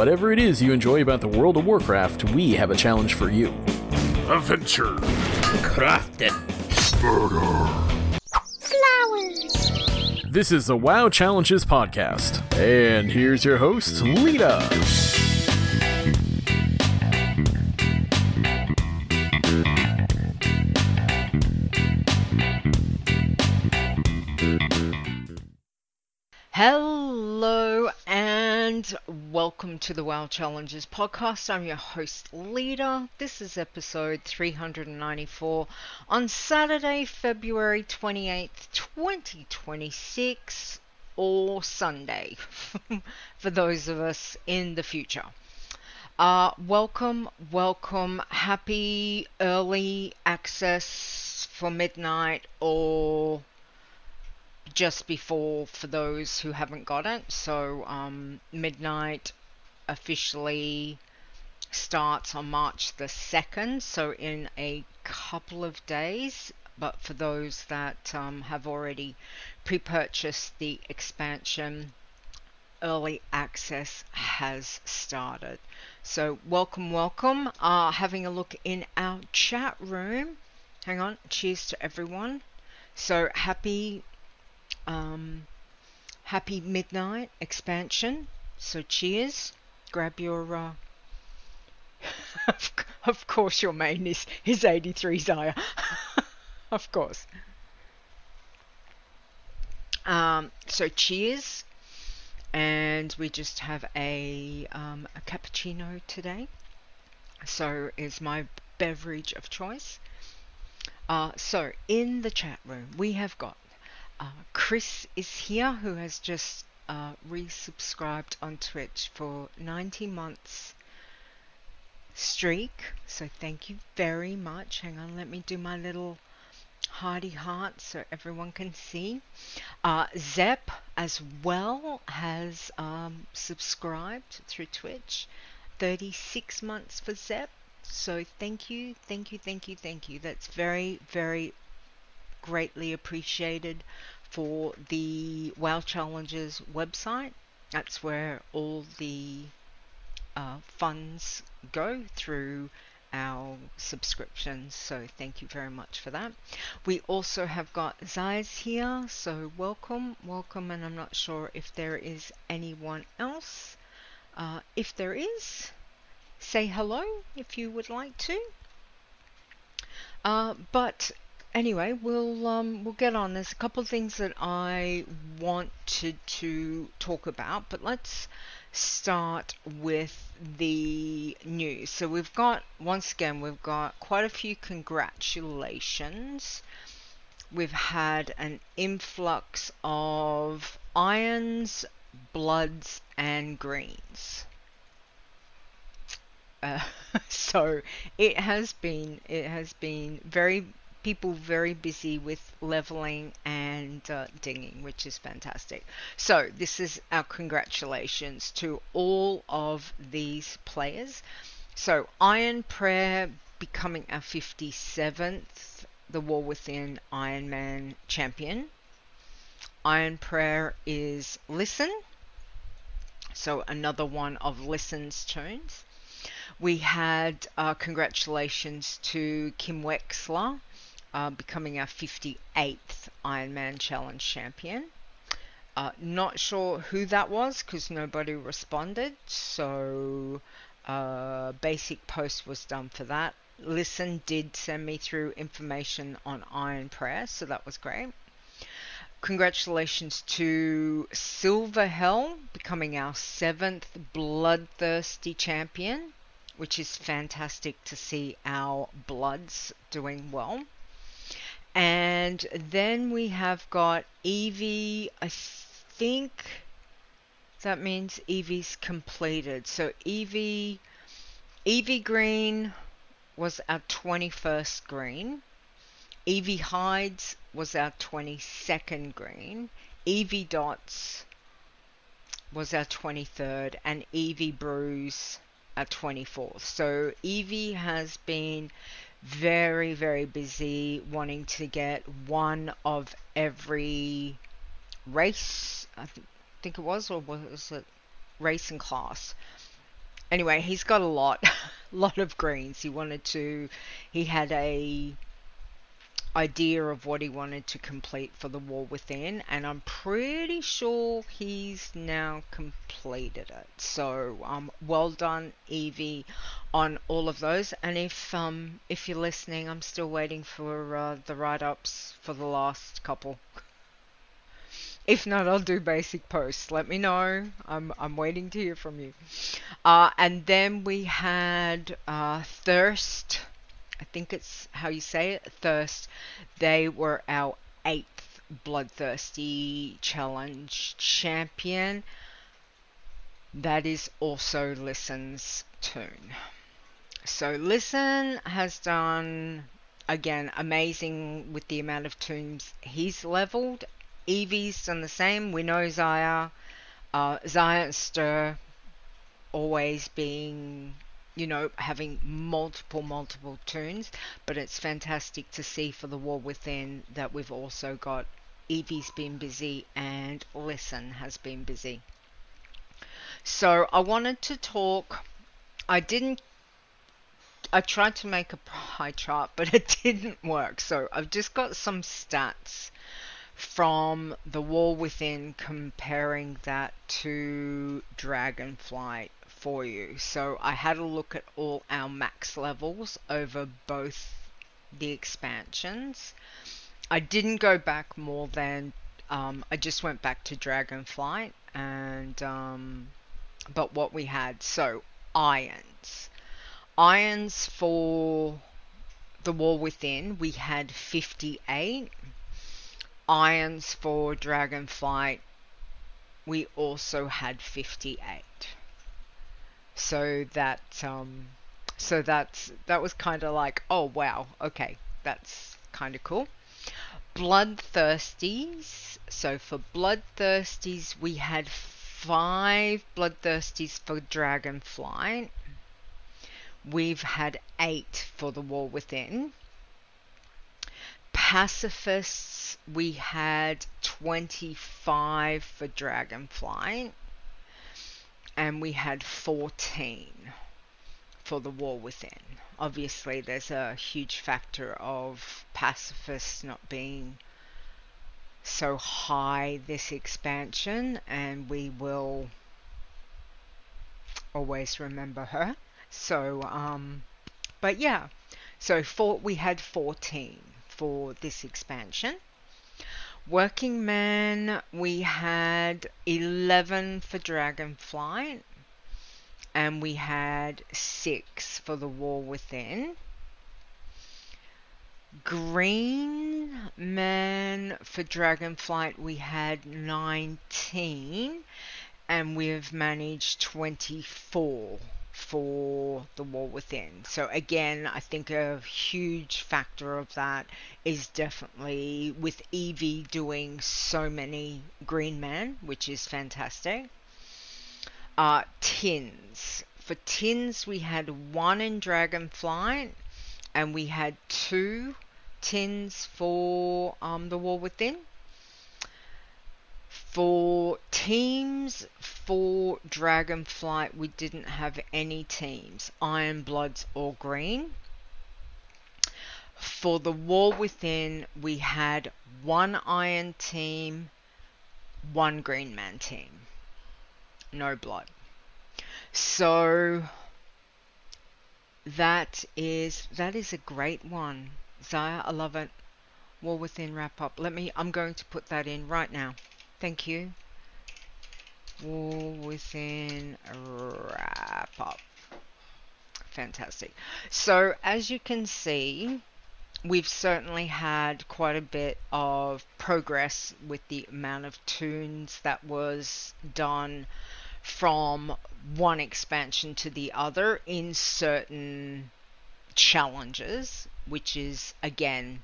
whatever it is you enjoy about the World of Warcraft, we have a challenge for you. Adventure. Crafting. Flowers. This is the WoW Challenges podcast, and here's your host, Lita. Hello and welcome to the WoW Challenges podcast. I'm your host, Lita. This is episode 394 on Saturday, February 28th, 2026, or Sunday for those of us in the future. Welcome. Happy early access for midnight or just before for those who haven't got it. So midnight officially starts on March the 2nd, so in a couple of days. But for those that have already pre-purchased the expansion, early access has started. So welcome. Having a look in our chat room. Hang on, cheers to everyone. So happy midnight expansion. So cheers. Grab your of course your main is 83 Xayah. Of course. So cheers. And we just have a cappuccino today. So is my beverage of choice. So in the chat room we have got Chris is here, who has just resubscribed on Twitch for 90 months streak. So thank you very much. Hang on, let me do my little hearty heart so everyone can see. Zep as well has subscribed through Twitch. 36 months for Zep. So thank you. That's very, very greatly appreciated for the WoW Challenges website. That's where all the funds go through our subscriptions. So thank you very much for that. We also have got Zayas here. So welcome. And I'm not sure if there is anyone else. If there is, say hello if you would like to. But anyway, we'll get on. There's a couple of things that I wanted to talk about, but let's start with the news. So we've got quite a few congratulations. We've had an influx of irons, bloods, and greens. So it has been very busy with leveling and dinging, which is fantastic. So this is our congratulations to all of these players. So Iron Prayer becoming our 57th The War Within Iron Man champion. Iron Prayer is Listen, so another one of Listen's tunes. We had congratulations to Kim Wexler, becoming our 58th Iron Man Challenge champion. Not sure who that was because nobody responded, so basic post was done for that. Listen did send me through information on Iron Prayer, so that was great. Congratulations to Silver Hell, becoming our 7th Bloodthirsty champion, which is fantastic to see our Bloods doing well. And then we have got Eevee. I think that means Eevee's completed. So Eevee Green was our 21st green. Eevee Hides was our 22nd green. Eevee Dots was our 23rd. And Eevee Brews our 24th. So Eevee has been very, very busy wanting to get one of every race, I think it was, or was it race and class? Anyway, he's got a lot, lot of greens. He had a idea of what he wanted to complete for the War Within, and I'm pretty sure he's now completed it. So, well done, Evie, on all of those. And if you're listening, I'm still waiting for the write-ups for the last couple. If not, I'll do basic posts. Let me know. I'm waiting to hear from you. And then we had Thirst. I think it's how you say it, Thirst. They were our 8th Bloodthirsty Challenge champion. That is also Listen's tune. So Listen has done, again, amazing with the amount of tunes he's leveled. Evie's done the same. We know Zaya. Zaya and Stir always being, having multiple tunes, but it's fantastic to see for the War Within that we've also got Evie's been busy and Listen has been busy. So I wanted to talk, I tried to make a pie chart, but it didn't work. So I've just got some stats from the War Within, comparing that to Dragonflight for you. So I had a look at all our max levels over both the expansions. I didn't go back more than I just went back to Dragonflight, and but what we had, so irons for the War Within, we had 58. Irons for Dragonflight, we also had 58. So that was kind of like, oh wow, okay, that's kind of cool. Bloodthirsties. So for Bloodthirsties, we had 5 Bloodthirsties for Dragonflight. We've had 8 for the War Within. Pacifists, we had 25 for Dragonflight, and we had 14 for the War Within. Obviously, there's a huge factor of pacifists not being so high this expansion, and we will always remember her. So, but yeah, so we had 14 for this expansion. Working Man, we had 11 for Dragonflight, and we had 6 for the War Within. Green Man for Dragonflight, we had 19, and we've managed 24 for the War Within. So again, I think a huge factor of that is definitely with Evie doing so many Green Man, which is fantastic. Tins. For Tins, we had 1 in Dragonflight, and we had 2 Tins for the War Within. For teams for Dragonflight, we didn't have any teams, Iron Bloods or Green. For the War Within, we had 1 Iron team, 1 Green Man team. No blood. So that is a great one. Zaya, I love it. War Within wrap up. I'm going to put that in right now. Thank you. War Within wrap up. Fantastic. So as you can see, we've certainly had quite a bit of progress with the amount of tunes that was done from one expansion to the other in certain challenges, which is again,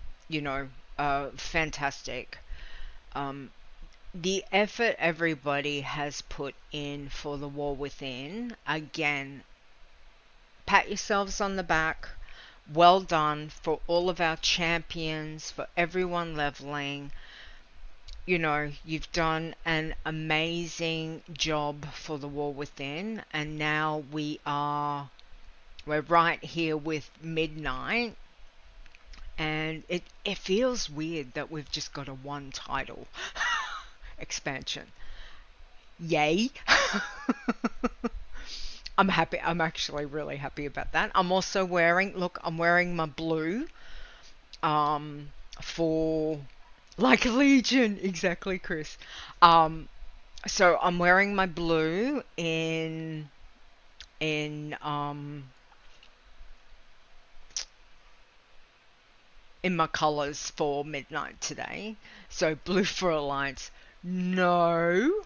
fantastic. The effort everybody has put in for the War Within, again, pat yourselves on the back. Well done for all of our champions, for everyone leveling. you've done an amazing job for The War Within, and now we're right here with Midnight, and it feels weird that we've just got a one title expansion. Yay. I'm happy. I'm actually really happy about that. I'm also I'm wearing my blue for like Legion, exactly, Chris. So I'm wearing my blue in my colours for Midnight today. So blue for Alliance. No.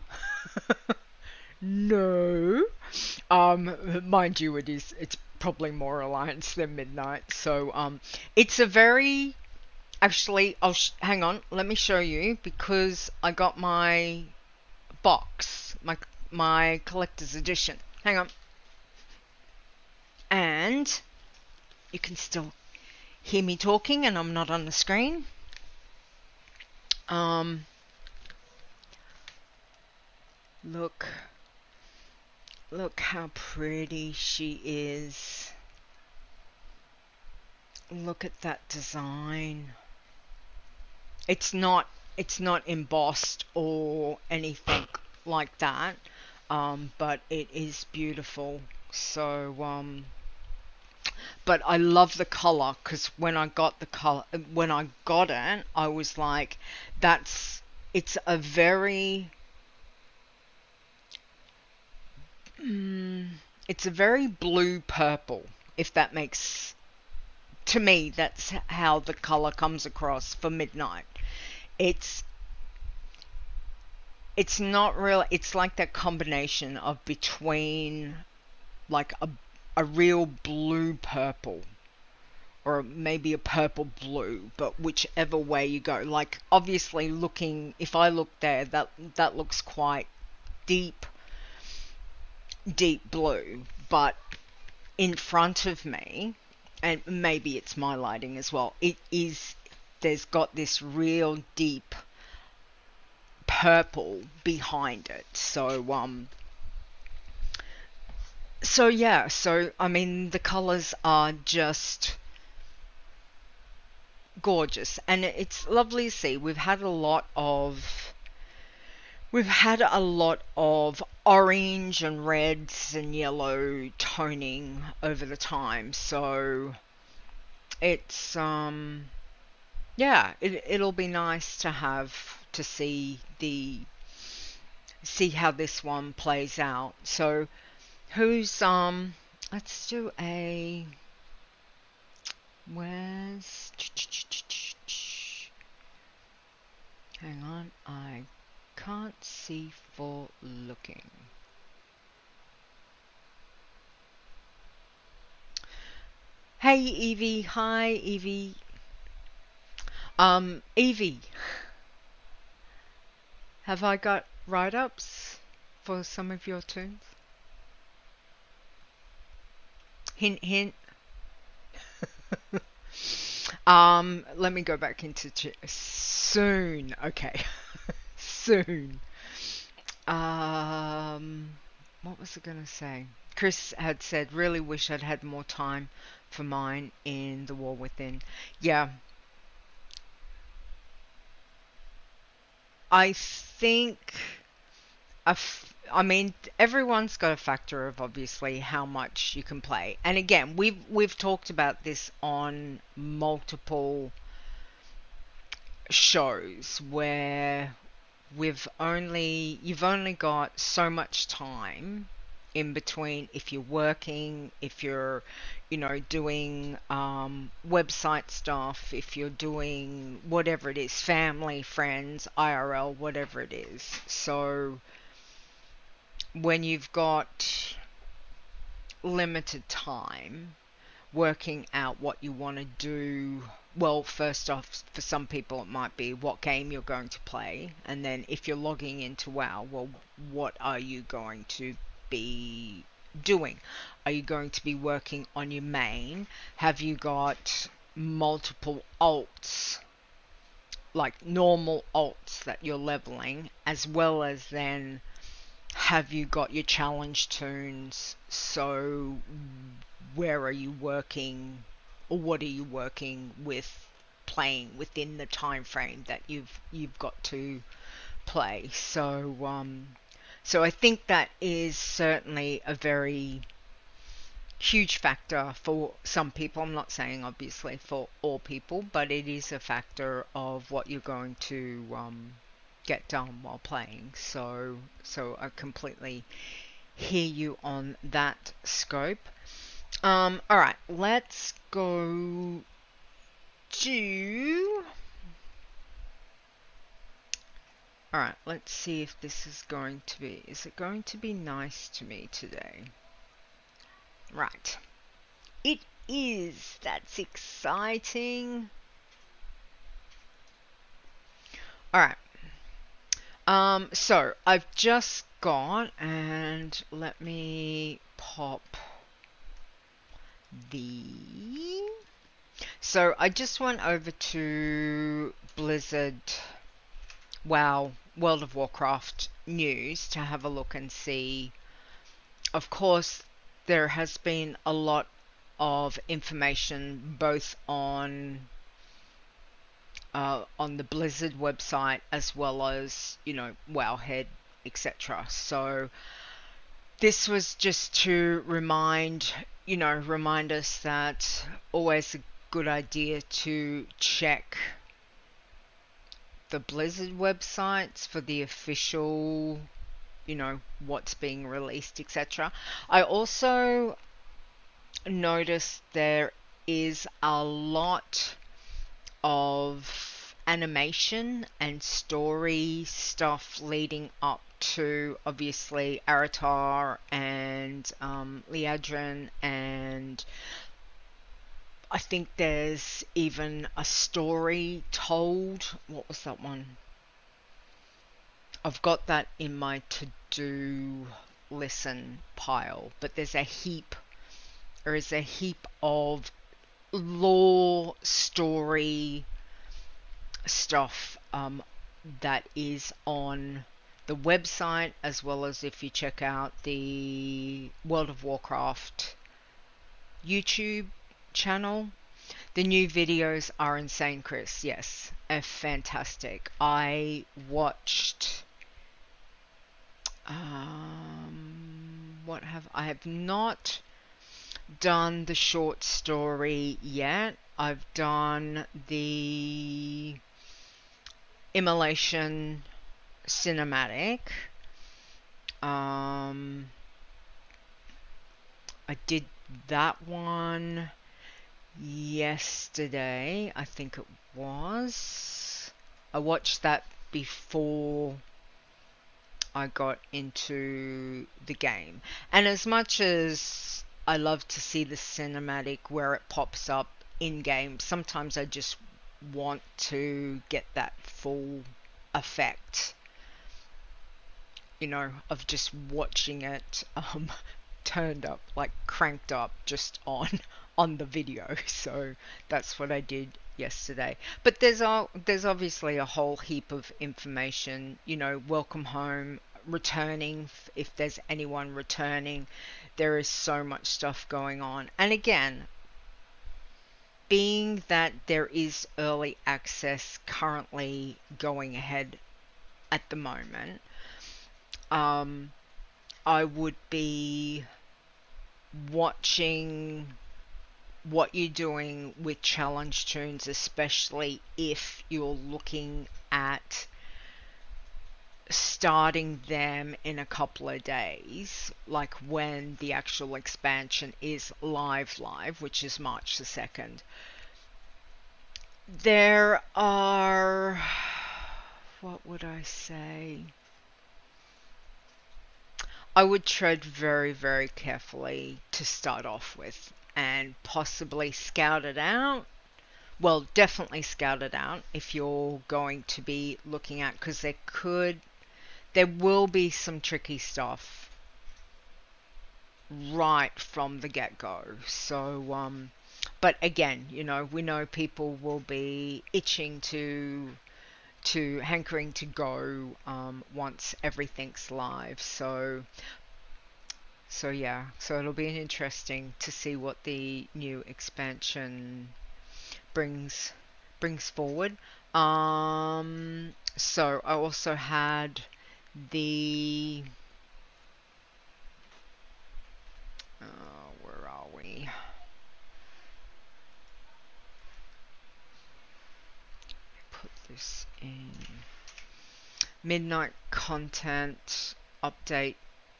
No. Mind you, it's probably more Alliance than Midnight. So it's a very actually hang on, let me show you, because I got my box, my collector's edition. Hang on. And you can still hear me talking and I'm not on the screen. Look how pretty she is. Look at that design. It's not embossed or anything like that, but it is beautiful. So but I love the color, because when I got it, I was like, it's a very blue purple, if that makes, to me, that's how the color comes across for Midnight. It's not really, it's like that combination of between like a real blue purple, or maybe a purple blue, but whichever way you go. Like, obviously if I look there, that looks quite deep blue, but in front of me, and maybe it's my lighting as well, there's got this real deep purple behind it. So I mean, the colors are just gorgeous, and it's lovely to see. We've had a lot of orange and reds and yellow toning over the time, so it's it'll be nice to see how this one plays out. So who's let's do a where's hang on, I can't see for looking. Hey Evie, hi Evie. Evie, have I got write-ups for some of your tunes? Hint, hint. Let me go back into soon. Okay. Soon. What was I gonna say? Chris had said, really wish I'd had more time for mine in The War Within. Yeah. I think I mean, everyone's got a factor of obviously how much you can play. And again, we've talked about this on multiple shows where you've only got so much time in between, if you're working, if you're doing website stuff, if you're doing whatever it is, family, friends, IRL, whatever it is. So when you've got limited time, working out what you want to do, well, first off, for some people it might be what game you're going to play, and then if you're logging into WoW, well, what are you going to be doing? Are you going to be working on your main? Have you got multiple alts like normal alts that you're leveling, as well as then have you got your challenge toons. So where are you working, or what are you working with, playing within the time frame that you've got to play. So I think that is certainly a very huge factor for some people. I'm not saying obviously for all people, but it is a factor of what you're going to get done while playing. So I completely hear you on that scope. All right, let's go to. All right, let's see if this is going to be. Is it going to be nice to me today? Right. It is. That's exciting. Alright. So I've just got, and let me pop the. So I just went over to Blizzard, WoW, World of Warcraft news to have a look and see. Of course, there has been a lot of information both on the Blizzard website as well as, Wowhead, etc. So this was just to remind us that always a good idea to check the Blizzard websites for the official, what's being released, etc. I also noticed there is a lot of animation and story stuff leading up to, obviously, Aratar and Liadrin, and I think there's even a story told. What was that one? I've got that in my to-do listen pile, but there's a heap of lore story stuff that is on the website, as well as if you check out the World of Warcraft YouTube channel. The new videos are insane, Chris. Yes, fantastic. I watched I have not done the short story yet. I've done the Immolation cinematic. I did that one yesterday, I think it was. I watched that before I got into the game. And as much as I love to see the cinematic where it pops up in game, sometimes I just want to get that full effect, of just watching it turned up, like cranked up just on the video. So that's what I did yesterday. But there's obviously a whole heap of information, welcome home, returning, if there's anyone returning. There is so much stuff going on. And again, being that there is early access currently going ahead at the moment, I would be watching what you're doing with challenge toons, especially if you're looking at starting them in a couple of days, like when the actual expansion is live, which is March the 2nd. There are, what would I say? I would tread very, very carefully to start off with, and possibly scout it out. Well, definitely scout it out if you're going to be looking at, because there will be some tricky stuff right from the get-go. So, but again, we know people will be itching to to go once everything's live. So yeah, so it'll be interesting to see what the new expansion brings forward. So I also had the where are we? Put this in midnight content update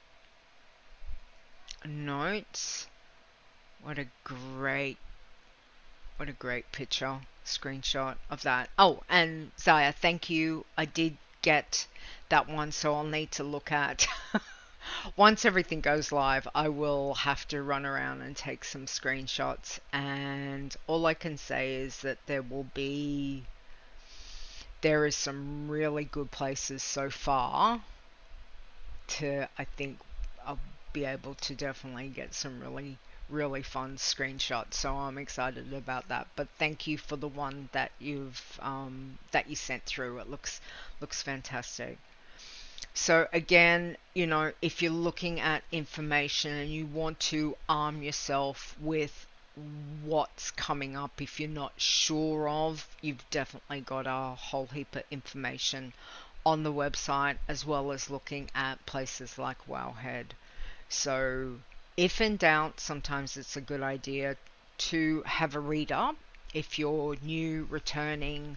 notes. What a great picture, screenshot of that. Oh, and Zaya, thank you. I did get that one, so I'll need to look at once everything goes live. I will have to run around and take some screenshots, and all I can say is that there is some really good places so far I think I'll be able to definitely get some really fun screenshots, so I'm excited about that. But thank you for the one that you sent through. It looks fantastic. So again, if you're looking at information and you want to arm yourself with what's coming up, if you're not sure of, you've definitely got a whole heap of information on the website, as well as looking at places like Wowhead. So if in doubt, sometimes it's a good idea to have a read up. If you're new, returning,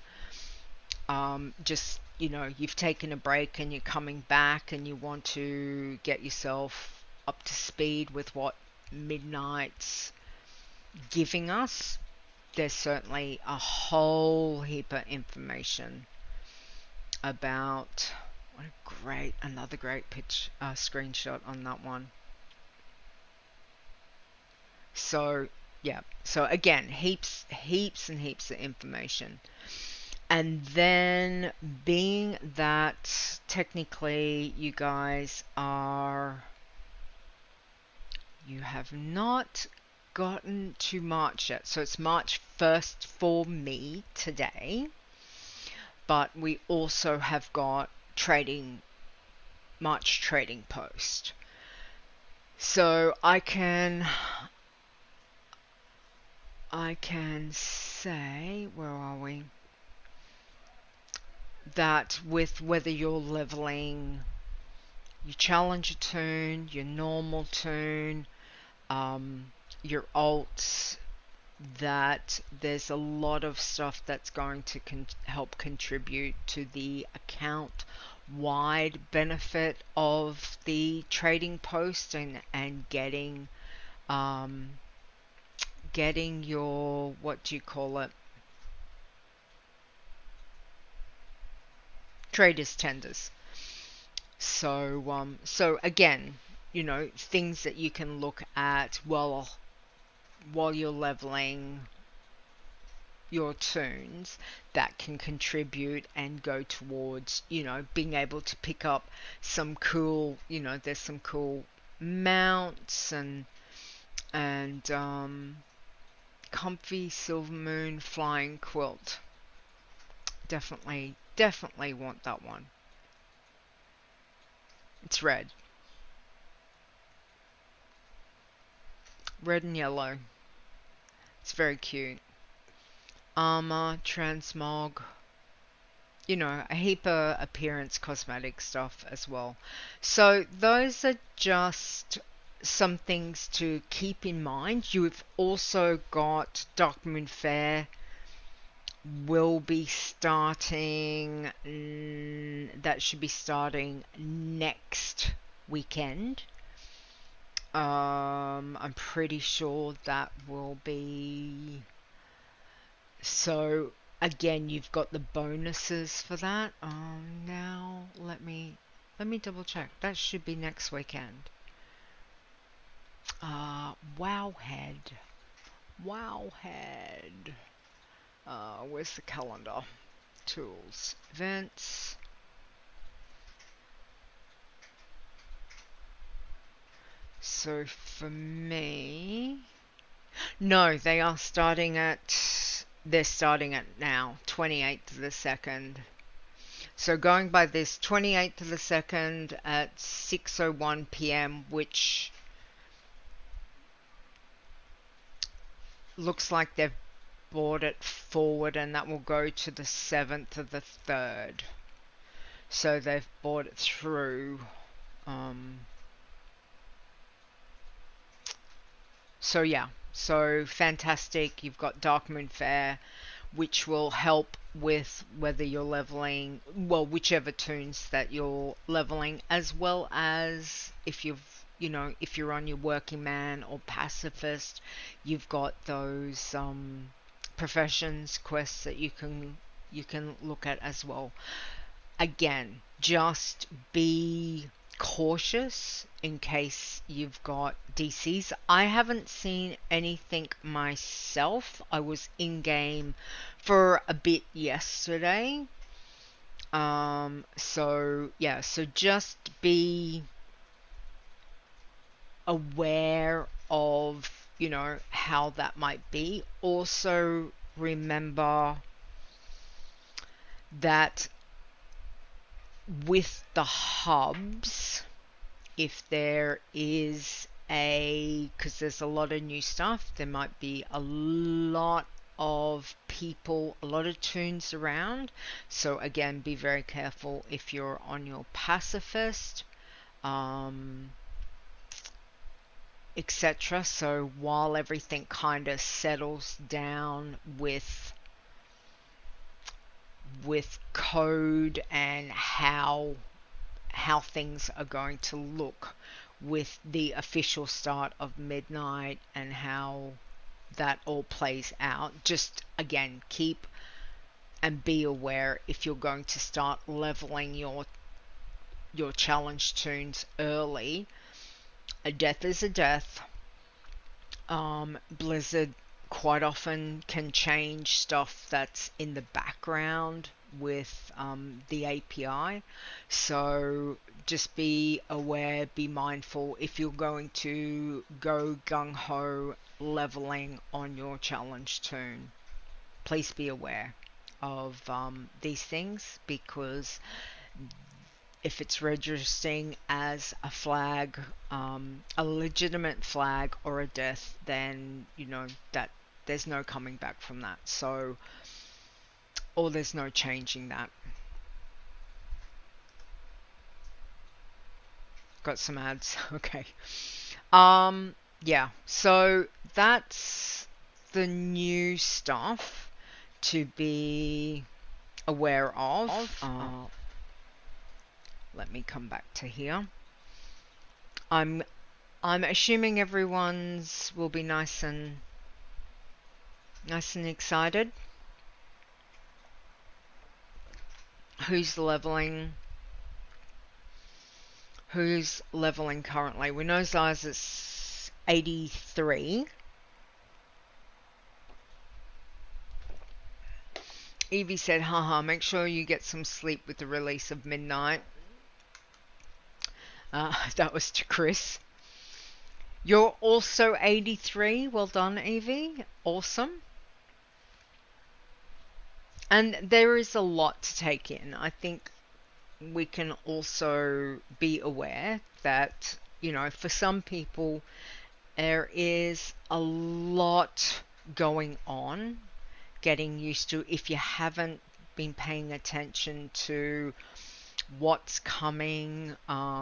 you've taken a break and you're coming back and you want to get yourself up to speed with what Midnight's giving us, there's certainly a whole heap of information about. Another great screenshot on that one. So yeah, so again, heaps and heaps of information. And then, being that technically you guys you have not gotten to March yet, so it's March 1st for me today, but we also have got March trading post. So I can say, where are we? That with whether you're leveling your challenger toon, your normal toon, your alts, that there's a lot of stuff that's going to help contribute to the account wide benefit of the trading post and getting your, what do you call it, traders tenders. So again, things that you can look at while you're leveling your toons that can contribute and go towards, being able to pick up some cool, there's some cool mounts and comfy Silvermoon flying quilt. Definitely want that one. It's red and yellow. It's very cute. Armor, transmog, a heap of appearance cosmetic stuff as well. So those are just some things to keep in mind. You've also got Darkmoon Faire will be starting, that should be starting next weekend. I'm pretty sure that will be. So again, you've got the bonuses for that. Now let me double check. That should be next weekend. Wowhead. Where's the calendar? Tools, events. So for me, no, they're starting at now, 28th of the 2nd. So going by this, 28th of the 2nd at 6:01 p.m., which looks like they've brought it forward, and that will go to the 7th of the 3rd. So they've brought it through. So yeah, so fantastic. You've got Darkmoon Faire, which will help with whether you're leveling, well, whichever toons that you're leveling, as well as if if you're on your working man or pacifist, you've got those professions quests that you can look at as well. Again, just be cautious in case you've got DCs. I haven't seen anything myself. I was in game for a bit yesterday. So just be aware of, how that might be. Also remember that with the hubs, if there is because there's a lot of new stuff, there might be a lot of people, a lot of toons around. So again, be very careful if you're on your pacifist, etc. So while everything kind of settles down with code and how things are going to look with the official start of Midnight and how that all plays out, just again keep and be aware if you're going to start leveling your challenge toons early. A death is a death. Blizzard quite often can change stuff that's in the background with the API. So just be aware, be mindful if you're going to go gung-ho leveling on your challenge toon. Please be aware of these things, because if it's registering as a flag, a legitimate flag or a death, then that there's no coming back from that. So, or there's no changing that. Got some ads. Okay. Yeah. So that's the new stuff to be aware of. Let me come back to here. I'm assuming everyone's will be nice and excited. Who's leveling? Who's leveling currently? We know Zai's is 83. Evie said, haha, make sure you get some sleep with the release of Midnight. That was to Chris. You're also 83. Well done, Evie. Awesome. And there is a lot to take in. I think we can also be aware that, for some people, there is a lot going on. Getting used to, if you haven't been paying attention to what's coming,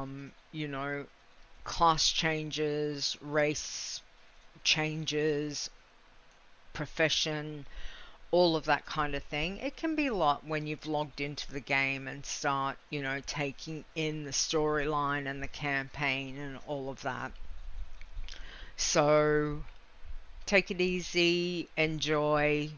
class changes, race changes, profession, all of that kind of thing. It can be a lot when you've logged into the game and start, taking in the storyline and the campaign and all of that. So take it easy, enjoy,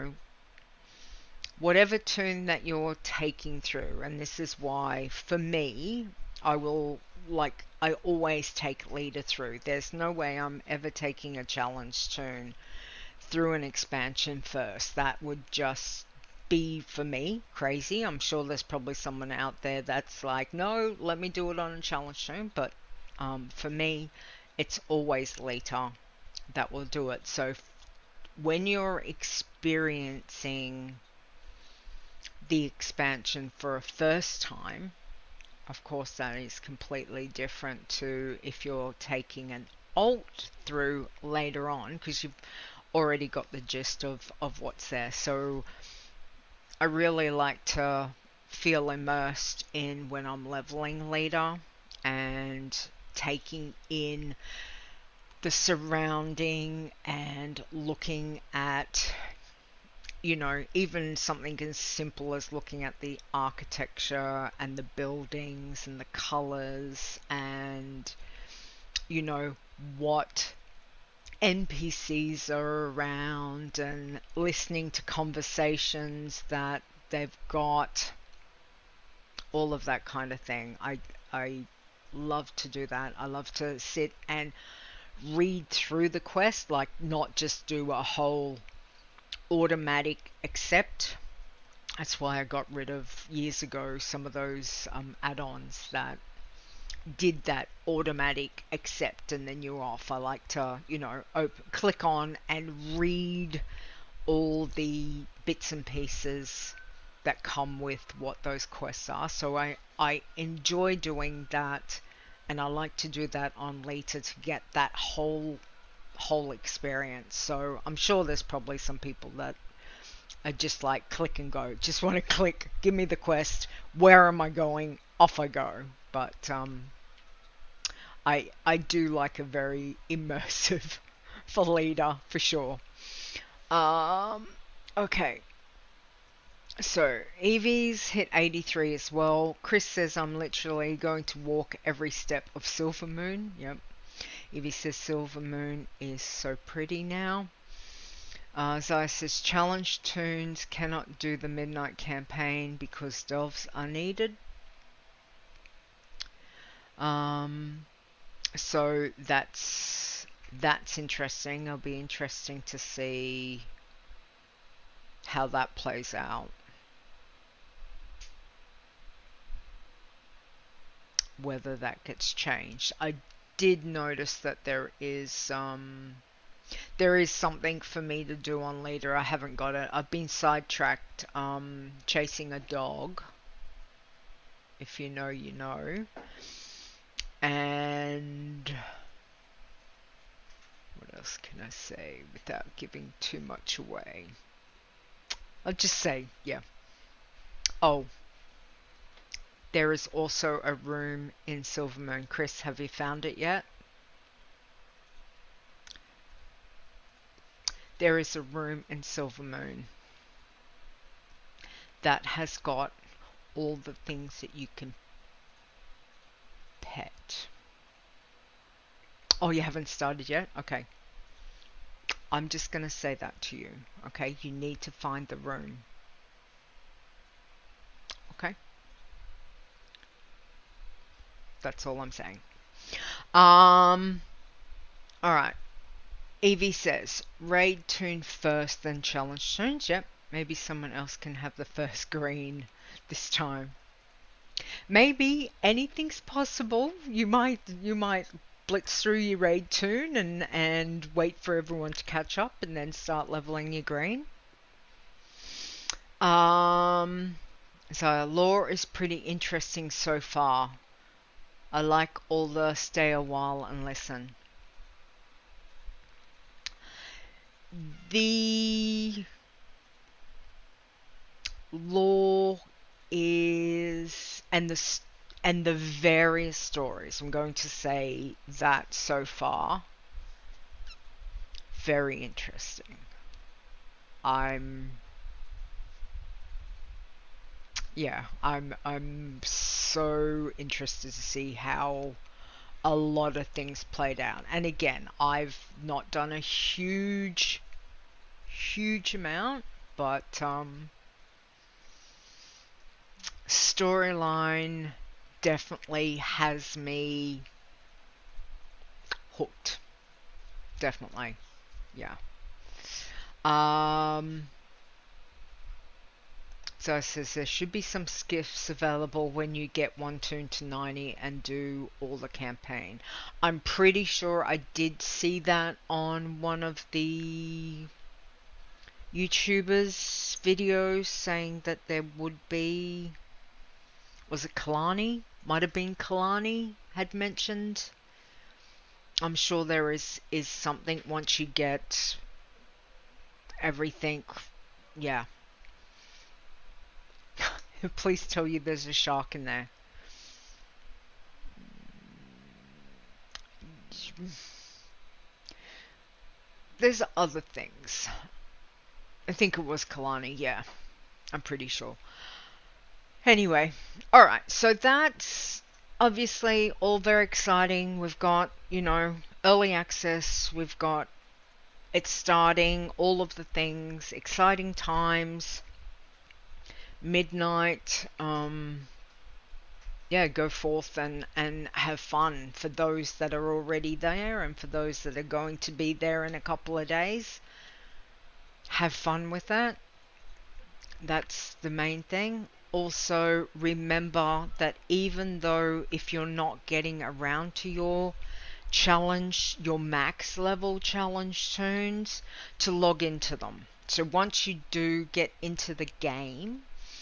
whatever toon that you're taking through. And this is why, for me, I always take leader through. There's no way I'm ever taking a challenge toon through an expansion first. That would just be, for me, crazy. I'm sure there's probably someone out there that's like, no, let me do it on a challenge toon. But for me, it's always Lita that will do it. So when you're experiencing the expansion for a first time, of course that is completely different to if you're taking an alt through later on, because you've already got the gist of what's there. So I really like to feel immersed in when I'm leveling leader and taking in the surrounding and looking at, even something as simple as looking at the architecture and the buildings and the colors and, what NPCs are around and listening to conversations that they've got, all of that kind of thing. I love to do that. I love to sit and read through the quest, like not just do a whole automatic accept. That's why I got rid of years ago some of those add-ons that did that automatic accept and then you're off. I like to, click on and read all the bits and pieces that come with what those quests are. So I enjoy doing that, and I like to do that on Lita to get that whole experience. So I'm sure there's probably some people that are just like click and go, just want to click, give me the quest, where am I going, off I go. But I do like a very immersive for Lita for sure. Okay. So, Evie's hit 83 as well. Chris says I'm literally going to walk every step of Silvermoon. Yep. Evie says Silvermoon is so pretty now. Zaya says challenge toons cannot do the midnight campaign because delves are needed. So that's interesting. It'll be interesting to see how that plays out. Whether that gets changed. I did notice that there is something for me to do on Leader. I haven't got it. I've been sidetracked chasing a dog. If you know, you know. And what else can I say without giving too much away? I'll just say, yeah. Oh, there is also a room in Silvermoon. Chris, have you found it yet? There is a room in Silvermoon that has got all the things that you can pet. Oh, you haven't started yet? Okay. I'm just going to say that to you. Okay? You need to find the room. Okay? That's all I'm saying. Alright. Evie says, raid toon first, then challenge toons. Yep. Maybe someone else can have the first green this time. Maybe anything's possible. You might blitz through your raid toon and wait for everyone to catch up and then start leveling your green. So lore is pretty interesting so far. I like all the stay a while and listen. The lore is and the various stories, I'm going to say that so far, very interesting. I'm so interested to see how a lot of things played out. And again, I've not done a huge amount, but storyline definitely has me hooked. Definitely. Yeah. So it says there should be some skiffs available when you get one toon to 90 and do all the campaign. I'm pretty sure I did see that on one of the YouTubers' videos saying that there would be, was it Kalani? Might have been Kalani had mentioned. I'm sure there is something once you get everything. Yeah. Please tell you there's a shark in there. There's other things. I think it was Kalani, yeah. I'm pretty sure. Anyway, alright, so that's obviously all very exciting. We've got, early access, we've got it starting, all of the things, exciting times, midnight, go forth and have fun for those that are already there and for those that are going to be there in a couple of days. Have fun with that. That's the main thing. Also, remember that even though if you're not getting around to your challenge, your max level challenge tunes, to log into them. So once you do get into the game,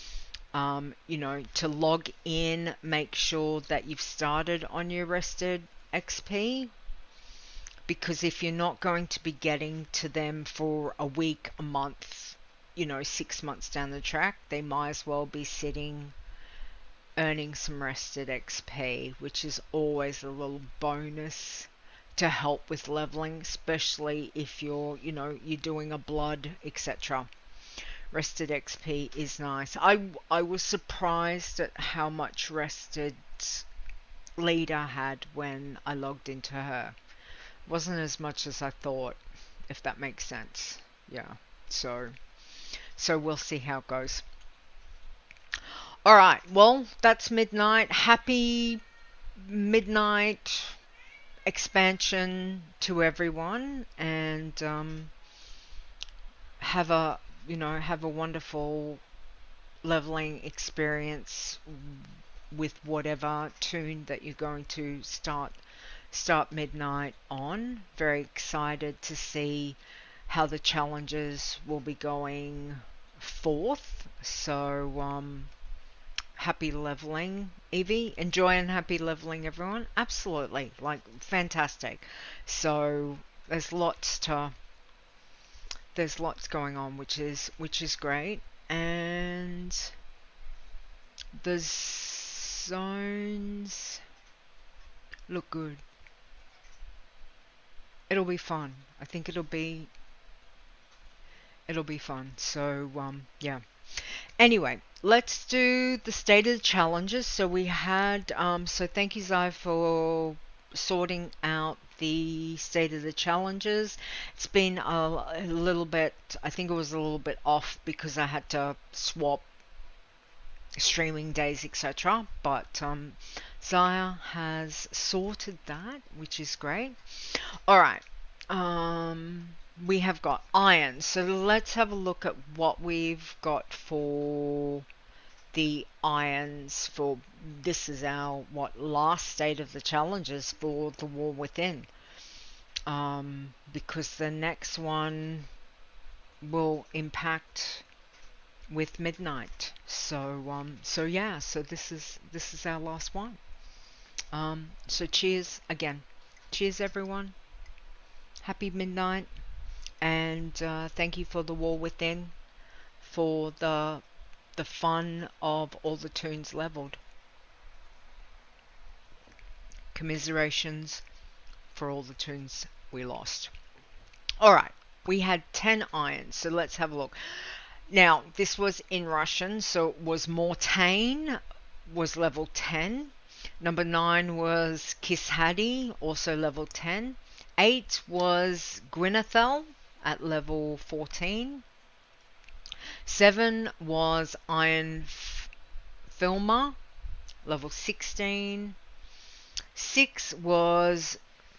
to log in, make sure that you've started on your Rested XP, because if you're not going to be getting to them for a week, a month, 6 months down the track, they might as well be sitting earning some Rested XP, which is always a little bonus to help with leveling, especially if you're doing a blood, etc. Rested XP is nice. I was surprised at how much Rested Leader had when I logged into her. Wasn't as much as I thought, if that makes sense. Yeah. So we'll see how it goes. Alright, well, that's midnight. Happy midnight expansion to everyone, and have a wonderful leveling experience with whatever tune that you're going to start midnight on. Very excited to see how the challenges will be going forth. So happy leveling, Evie. Enjoy and happy leveling, everyone. Absolutely, fantastic. So there's lots going on, which is great, and the zones look good. It'll be fun. I think it'll be fun. So yeah. Anyway, let's do the state of the challenges. So we had so thank you, Zai, for sorting out the state of the challenges. It's been a little bit, I think it was a little bit off because I had to swap streaming days, etc. But Zaya has sorted that, which is great. Alright, we have got iron. So let's have a look at what we've got for the irons. For this is our last state of the challenges for the War Within, because the next one will impact with midnight. So yeah, so this is our last one. So cheers again. Cheers, everyone. Happy midnight, and thank you for the War Within, for the fun of all the tunes leveled. Commiserations for all the tunes we lost. Alright, we had 10 irons, so let's have a look. Now, this was in Russian, so it was Mortain, was level 10. Number 9 was Kishadi, also level 10. 8 was Gwynethel at level 14. 7 was Iron Filmer, level 16. 6 was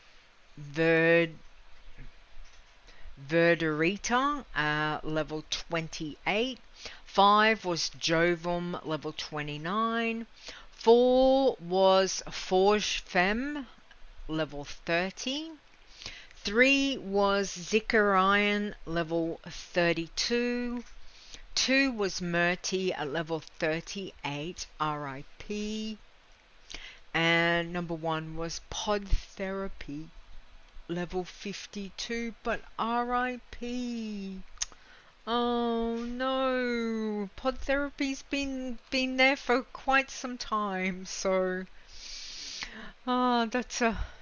Verderita, level 28. 5 was Jovum, level 29. 4 was Forge Femme, level 30. 3 was Zikarian, level 32. 2 was Murti at level 38, RIP. And number 1 was Pod Therapy, level 52, but RIP. Oh no, Pod Therapy's been there for quite some time, so that's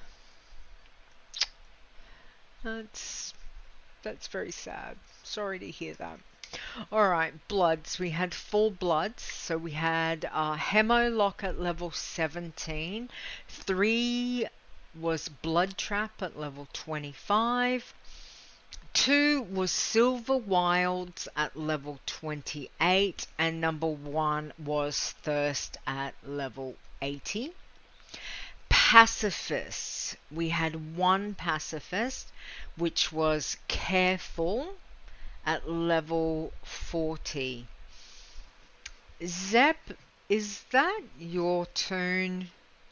very sad. Sorry to hear that. Alright, bloods. We had 4 bloods. So we had Hemolock at level 17. 3 was Blood Trap at level 25. 2 was Silver Wilds at level 28. And number 1 was Thirst at level 80. Pacifists. We had 1 pacifist, which was Careful at level 40. Zep, is that your turn?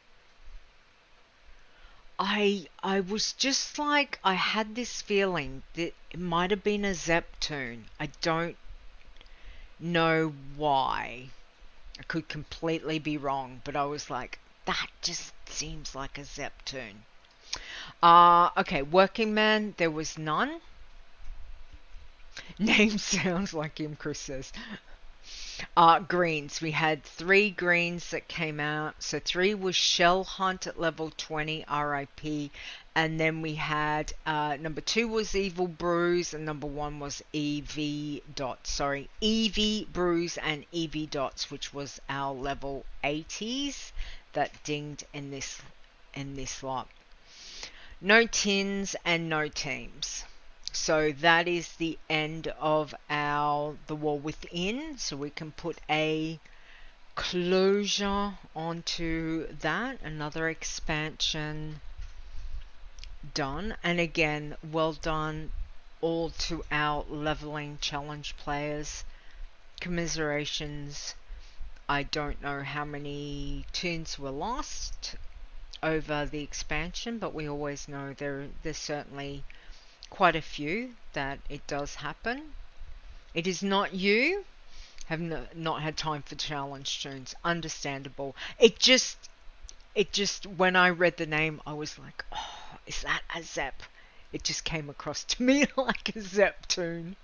I was just like, I had this feeling that it might have been a Zep turn. I don't know why. I could completely be wrong, but I was like, that just seems like a Zep turn. Okay, Working Man, there was none. Name sounds like him, Chris says. Greens. We had 3 greens that came out. So 3 was Shell Hunt at level 20, RIP. And then we had number 2 was Evil Brews, and number 1 was EV Dots. Sorry, EV Brews and EV Dots, which was our level 80s that dinged in this lot. No tins and no teams. So that is the end of The War Within. So we can put a closure onto that. Another expansion done. And again, well done all to our leveling challenge players. Commiserations. I don't know how many tunes were lost over the expansion, but we always know there's certainly quite a few that it does happen. It is not you have not had time for challenge tunes. Understandable. It just when I read the name, I was like, oh, is that a Zep? It just came across to me like a Zep tune.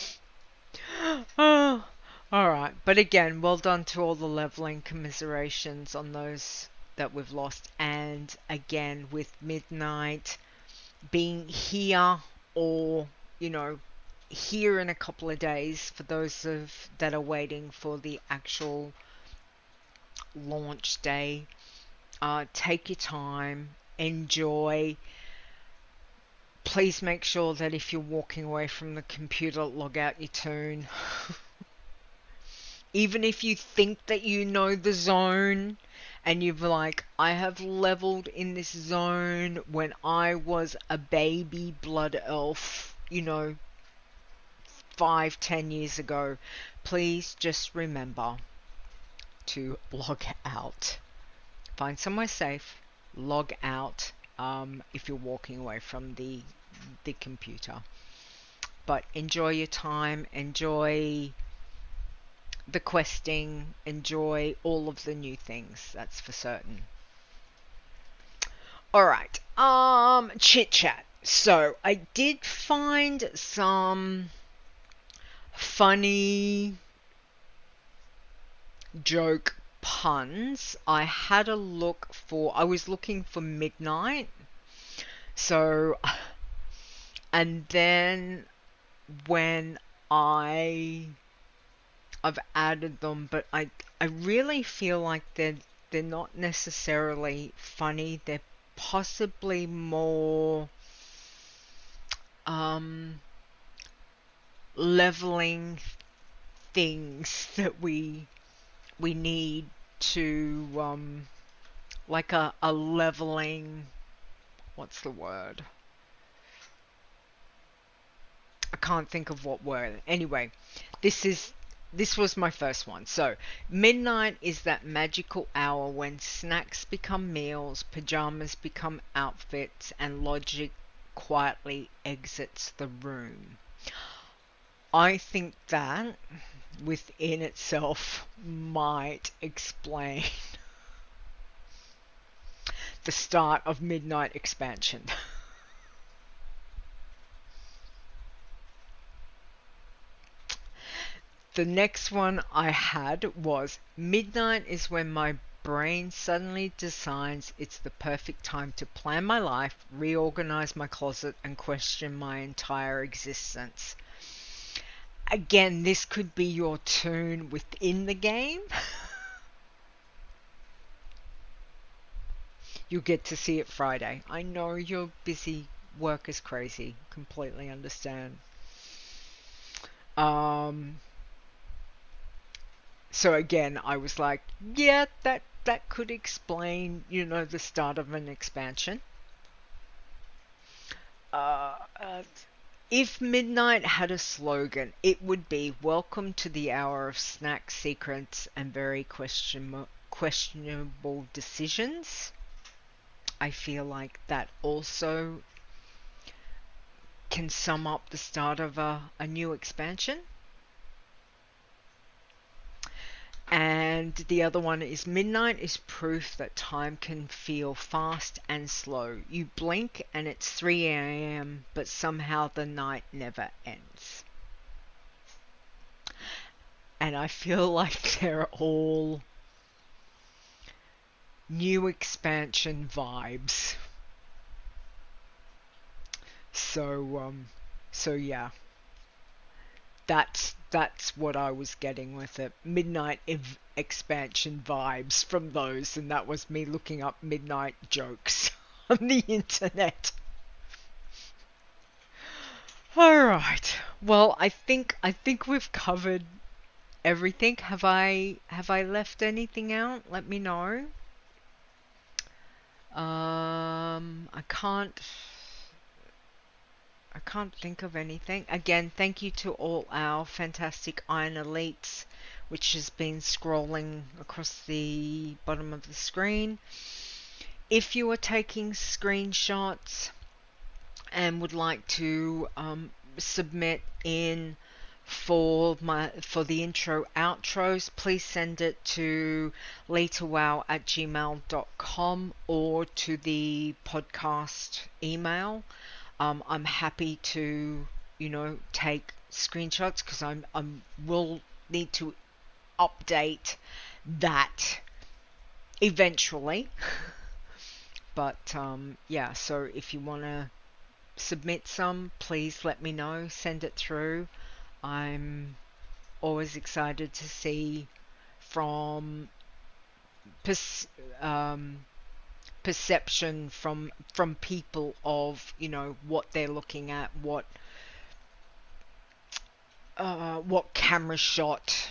Oh, alright. But again, well done to all the leveling. Commiserations on those that we've lost. And again, with Midnight being here, or here in a couple of days, for those that are waiting for the actual launch day, take your time, enjoy. Please make sure that if you're walking away from the computer, log out your tune. Even if you think that you know the zone, and you've I have leveled in this zone when I was a baby blood elf, 5-10 years ago. Please just remember to log out. Find somewhere safe, log out if you're walking away from the computer. But enjoy your time, enjoy the questing, enjoy all of the new things, that's for certain. Alright, chit chat. So I did find some funny joke puns. I was looking for Midnight. So, and then when I've added them, but I really feel like they're not necessarily funny. They're possibly more leveling things that we need to like a leveling, what's the word? I can't think of what word. Anyway, this was my first one. So, midnight is that magical hour when snacks become meals, pajamas become outfits, and logic quietly exits the room. I think that within itself might explain the start of Midnight Expansion. The next one I had was midnight is when my brain suddenly decides it's the perfect time to plan my life, reorganize my closet, and question my entire existence. Again, this could be your tune within the game. You'll get to see it Friday. I know you're busy, work is crazy, completely understand. So again, I was like, yeah, that could explain, the start of an expansion. If Midnight had a slogan, it would be "Welcome to the hour of snack secrets and very questionable decisions." I feel like that also can sum up the start of a new expansion. And the other one is midnight is proof that time can feel fast and slow. You blink and it's 3 a.m., but somehow the night never ends. And I feel like they're all new expansion vibes. So yeah. That's what I was getting with it. Midnight expansion vibes from those, and that was me looking up midnight jokes on the internet. All right. Well, I think we've covered everything. Have I left anything out? Let me know. I can't think of anything. Again, thank you to all our fantastic Iron Elites, which has been scrolling across the bottom of the screen. If you are taking screenshots and would like to submit in for the intro outros, please send it to letawow@gmail.com or to the podcast email. I'm happy to, take screenshots because I will need to update that eventually. But yeah, so if you want to submit some, please let me know. Send it through. I'm always excited to see from perception from people of what they're looking at, what camera shot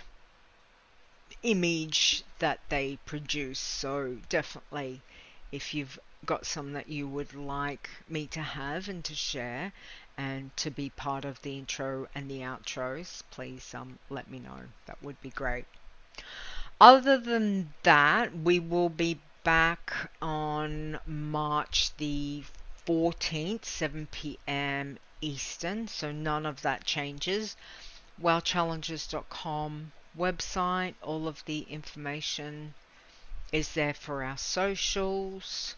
image that they produce. So definitely, if you've got some that you would like me to have and to share and to be part of the intro and the outros, please let me know. That would be great. Other than that, we will be back on March the 14th, 7 p.m. Eastern, so none of that changes. WowChallenges.com website, all of the information is there for our socials.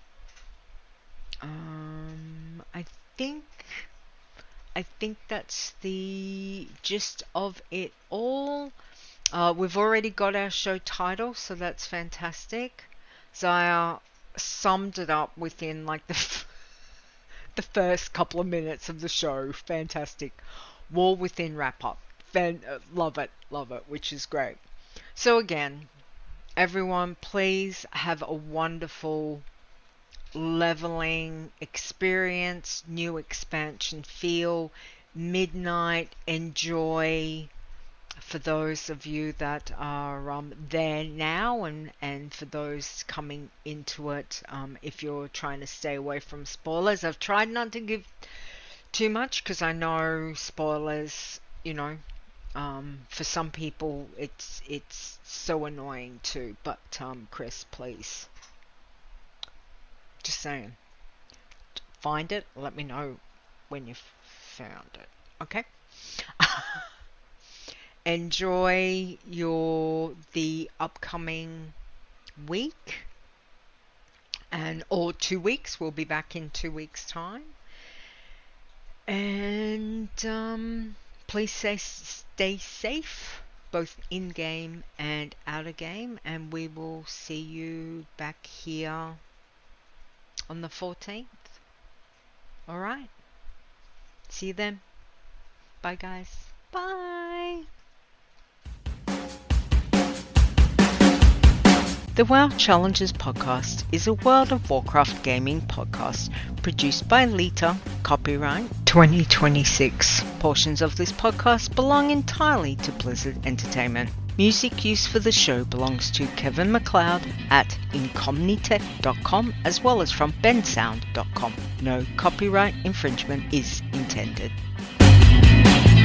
I think that's the gist of it all. We've already got our show title, so that's fantastic. Zaya summed it up within like the first couple of minutes of the show. Fantastic. War Within wrap up. Love it, which is great. So again, everyone, please have a wonderful leveling experience, new expansion feel, midnight, enjoy. For those of you that are there now and for those coming into it, if you're trying to stay away from spoilers, I've tried not to give too much because I know spoilers, for some people it's so annoying too. But Chris, please, just saying, find it, let me know when you found it. Okay? Enjoy the upcoming week, or 2 weeks. We'll be back in 2 weeks' time. And please stay safe, both in game and out of game. And we will see you back here on the 14th. All right. See you then. Bye, guys. Bye. The WoW Challenges podcast is a World of Warcraft gaming podcast produced by Lita, copyright 2026. Portions of this podcast belong entirely to Blizzard Entertainment. Music used for the show belongs to Kevin MacLeod at incomnitech.com as well as from bensound.com. No copyright infringement is intended.